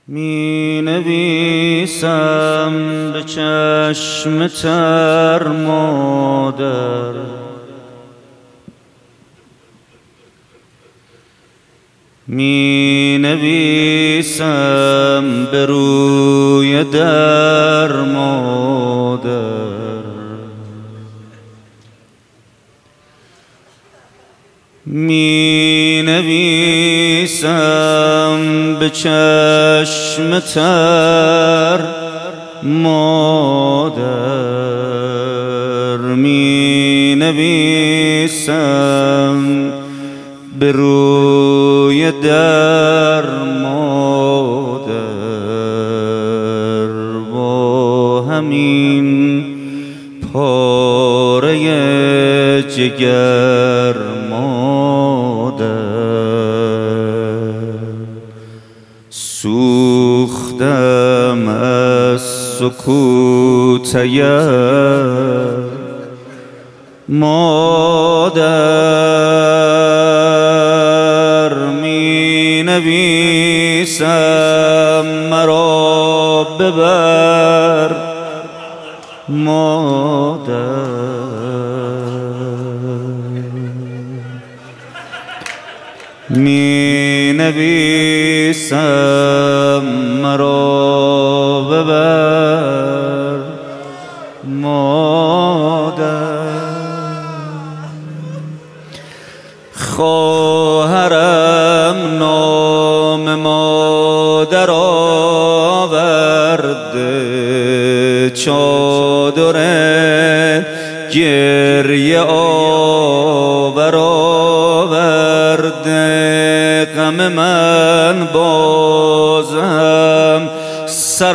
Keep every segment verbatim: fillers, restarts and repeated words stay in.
می نویسم به چشم تر مادر، می نویسم به روی در مادر، می نویسم به چشم تر مادر، می نویسم به روی در مادر، با همین پاره جگر مادر، سوختم از سکوت مادر، می نویسم مرا ببر مادر، می نویسم مرا ببر مادر، خواهرم نام مادر آورده، چادر گریه آور آورده، غم من بازم سر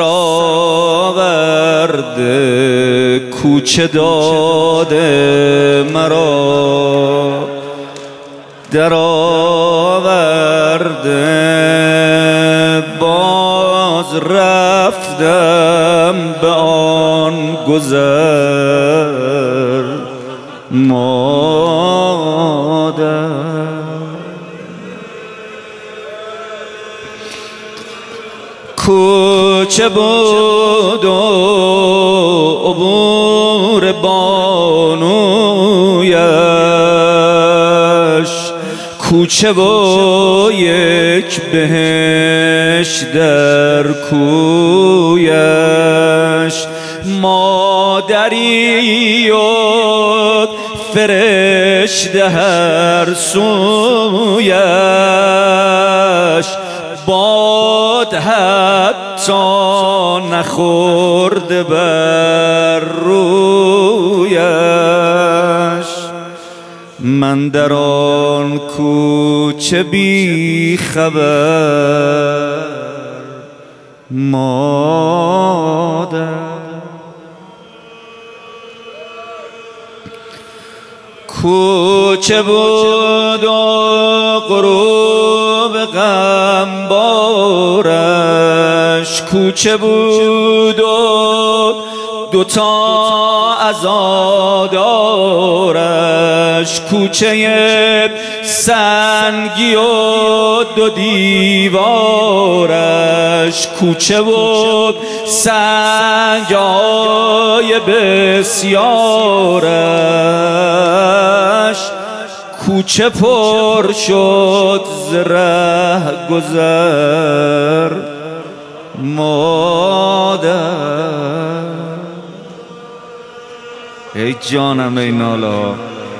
آورده، کوچه داده مرا در آورده، باز رفتم به آن گذر مادر، کوچه بود و عبور بانویش، کوچه و یک بهشت در کویش، مادری و فرشته هر سویش، باد حتی نخورده بر رویش، من در آن کوچه بی خبر مادر، کوچه بود و غروب غم بارش، کوچه بود و دوتا عزادارش، کوچه سنگی و دو دیوارش، کوچه بود سنگای بسیارش، کوچه پر شد ز ره گذر مادر، ای جانم ای نالا،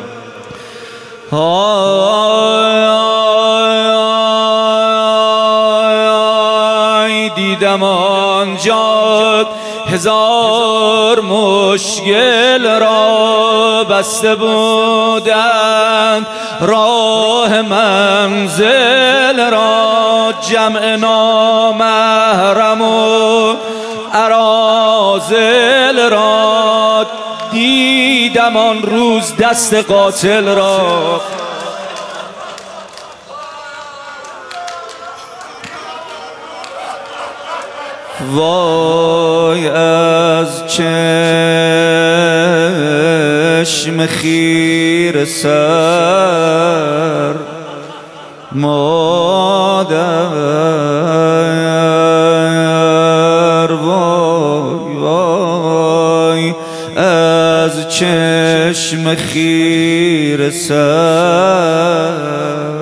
آی آی دیدم آنجا هزار مشکل را، بسته بودند راه منزل را، جمع نامحرم و اراذل را، دیدم آن روز دست قاتل را، وای از چشم خیره سر مادر، چشم خیره سر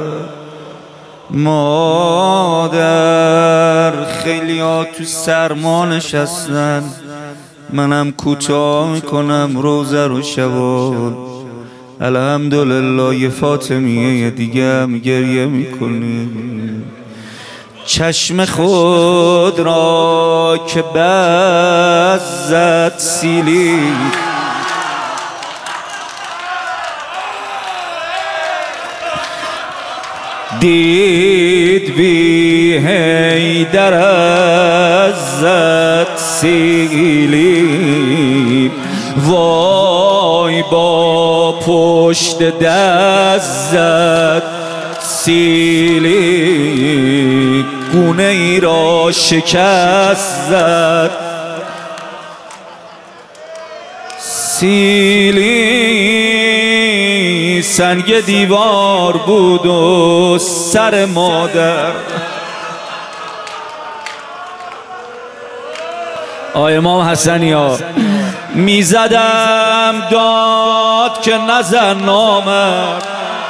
مادر، خیلی ها تو سرما نشستن، منم کوتاه میکنم روزه رو شبان. الحمدلله یه فاطمیه دیگه هم گریه میکنی. چشم خود را که بزد سیلی، دید بی حیدر از زد سیلی، وای با پشت دست زد سیلی، گونه ای را شکست زد سیلی، سنگ دیوار بود و سر مادر. آی امام حسنی ها میزدم داد که نزن نامرد،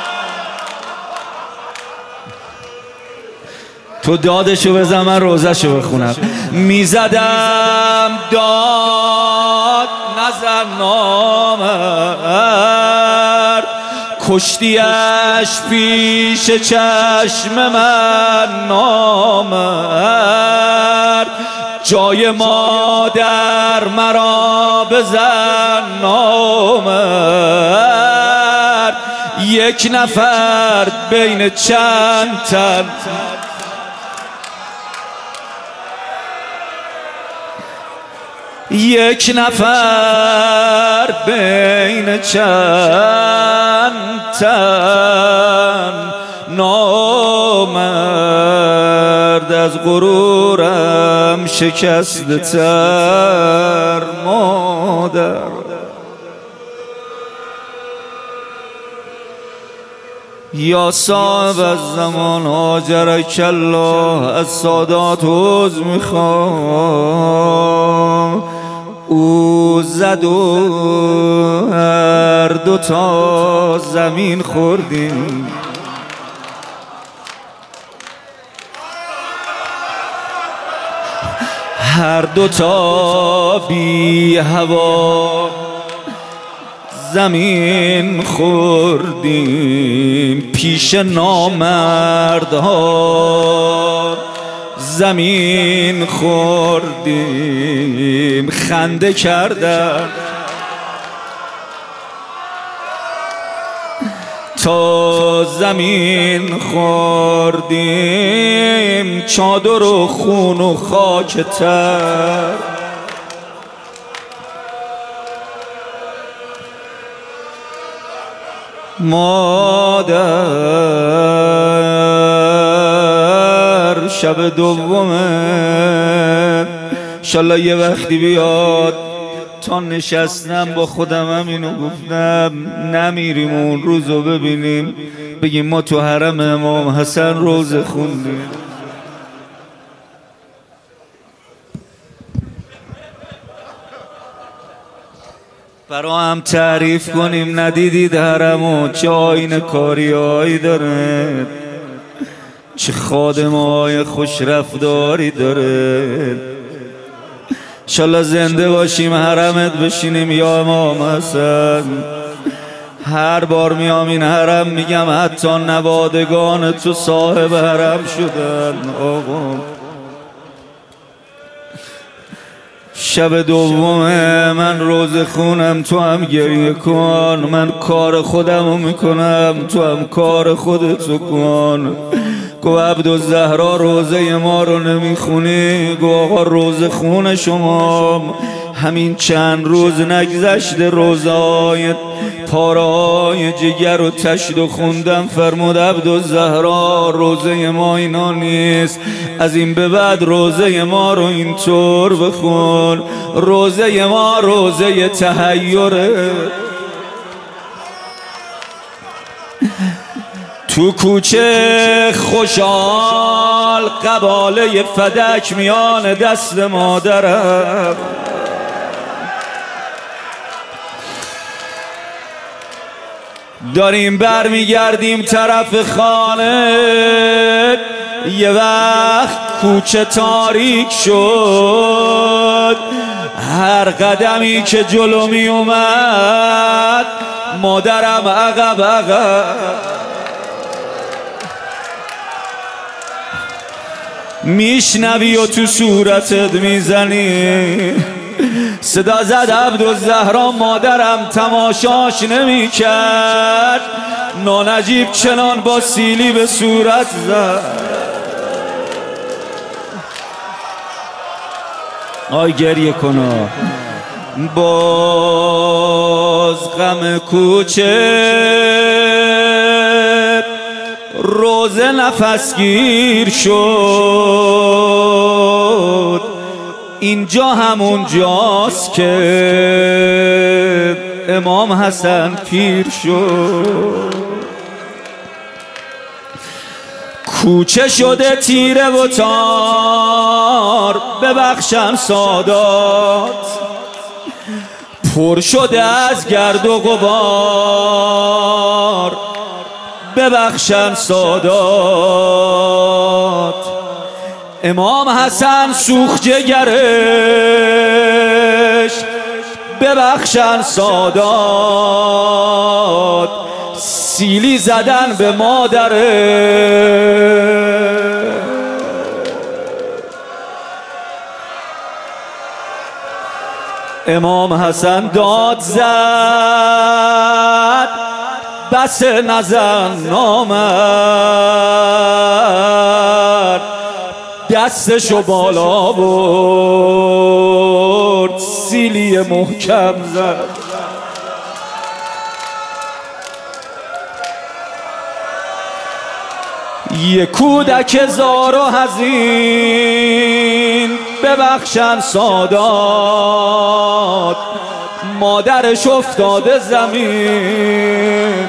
تو دادشو بزن من روزشو بخونم. میزدم داد نزن نامرد، کشتیش پیش چشم من نامرد، جای مادر مرا بزن نامرد، یک نفر بین چند تن، یک نفر بین چند تن، نامرد از غرورم شکسته تر مادر. یا صاحب الزمان هاجرک الله، از سادات عوض میخوام، او زد و هر دوتا زمین خوردیم، هر دوتا بی هوا زمین خوردیم، پیش نامردها زمین خوردیم، خنده کردن تا زمین خوردیم، چادر و خون و خاک تر. مادر شب دومه انشالله یه وقتی بیاد، تا نشستم با خودم همینو گفتم، نمیریم اون روزو ببینیم بگیم ما تو حرم امام حسن روزه خوندیم. برا هم تعریف کنیم ندیدید حرمو چه آینه کاری هایی داره، چه خادم های خوش رفتاری داره. انشالله زنده باشیم حرمت بشینیم یا امام حسن. هر بار میام این حرم میگم حتی نوادگان تو صاحب حرم شدن. آقا شب دومه من روزه خونم، تو هم گریه کن، من کار خودمو میکنم تو هم کار خودتو کن. گو عبدالزهرا روزه ما رو نمیخونی؟ گو آقا روزه خون شما همین چند روز نگذشته روزای پارای جگر و تشت و خوندم، فرمود عبدالزهرا روزه ما اینا نیست، از این به بعد روزه ما رو اینطور بخون، روزه ما روزه تحیره. تو کوچه خوشحال قباله فدک میان دست مادرم، داریم برمیگردیم طرف خانه، یه وقت کوچه تاریک شد، هر قدمی که جلو می اومد مادرم عقب عقب. میشنوی و تو صورتت میزنی، صدا زد عبدالزهرا مادرم تماشاش نمی کرد، نانجیب چنان با سیلی به صورت زد. آی گریه کنا باز غم کوچه، روزه نفسگیر شد، اینجا همون جاست که امام حسن پیر شد. کوچه شده تیره و تار، ببخشن سادات، پر شده از گرد و غبار، ببخشن سادات. امام حسن سوخت جگرش، ببخشن سادات، سیلی زدن به مادره. امام حسن داد زد، بس نزن نامرد، دستشو بالا برد، سیلی محکم زد. یه کودک زار و حزین، ببخشن سادات، مادرش افتاده زمین.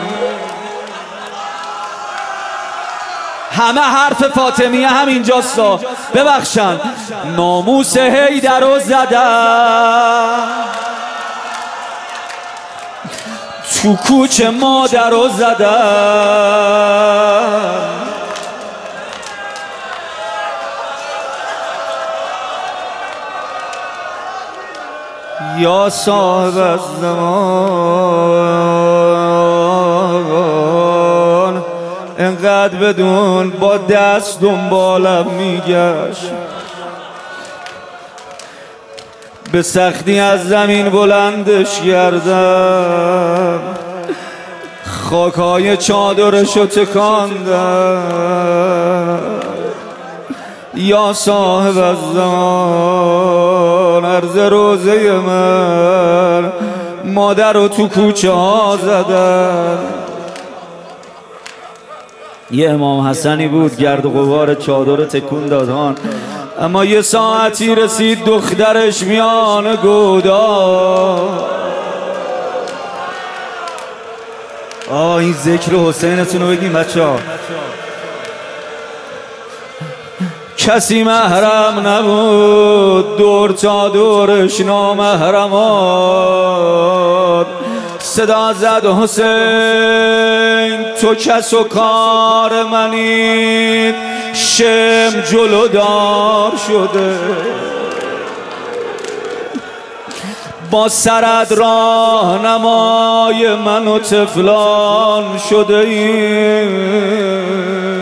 همه حرف فاطمیه همینجاستا، ببخشن ناموس حیدر رو زدن، تو کوچه مادر رو زدن. یا صاحب الزمان، انقدر بدون با دست دنبالم میگشت، به سختی از زمین بلندش کردم، خاکای چادرشو تکاندم. یا صاحب الزمان، عرض روزه من، مادر رو تو کوچه ها زدن. یه امام حسنی بود گرد و غبار چادر تکون دادان، اما یه ساعتی رسید دخترش میان گودا. آه این ذکر حسینتون رو بگیم بچه ها. کسی محرم نبود، دور تا دورش نامحرمات. صدا زد حسین تو کس و کار منی، شم جلودار شده، با سرد راهنمای من و طفلان شده ایم.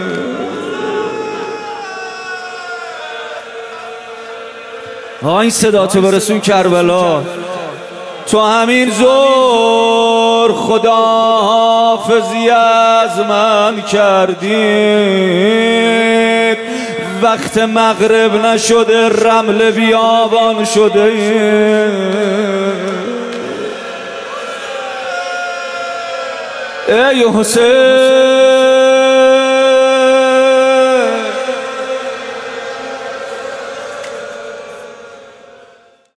ها این صدا تو برسون کربلا، تو همین زور خدا حافظی از من کردید، وقت مغرب نشده رمل بیابان شده. ای حسین